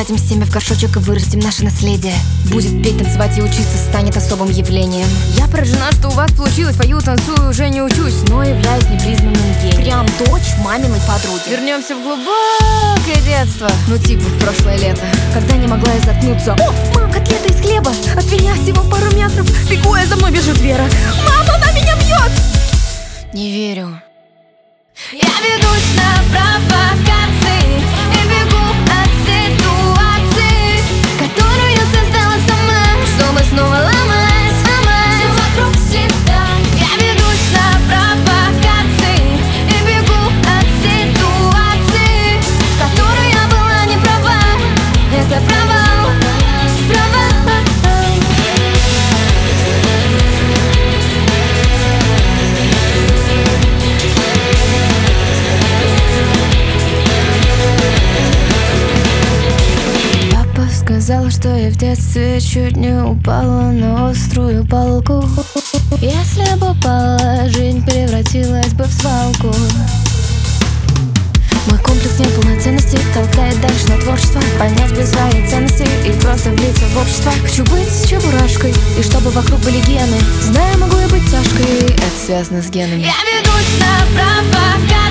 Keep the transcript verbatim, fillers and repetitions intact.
Посадим семя в горшочек и вырастим наше наследие. Будет петь, танцевать и учиться станет особым явлением. Я поражена, что у вас получилось. Пою, танцую, уже не учусь, но являюсь непризнанным гением. Прям дочь маминой подруги. Вернемся в глубокое детство. Ну типа в прошлое лето, когда не могла я заткнуться. О, мам, котлета из хлеба. От меня всего в пару метров. Бегу, я, за мной бежит Вера. Мама, она меня бьет. Не верю. Я ведусь на провокации и бегу от ситуации, которую я создала сама, чтобы снова ломать, ломать все вокруг себя. Я ведусь на провокации и бегу от ситуации, в которой я была не права. Это провал, провал. Сказала, что я в детстве чуть не упала на острую палку. Если бы упала, жизнь превратилась бы в свалку. Мой комплекс неполноценности толкает дальше на творчество, понять бы свои ценности и просто влиться в общество. Хочу быть чебурашкой, и чтобы вокруг были гены. Знаю, могу я быть тяжкой, это связано с генами. Я ведусь на провокацию.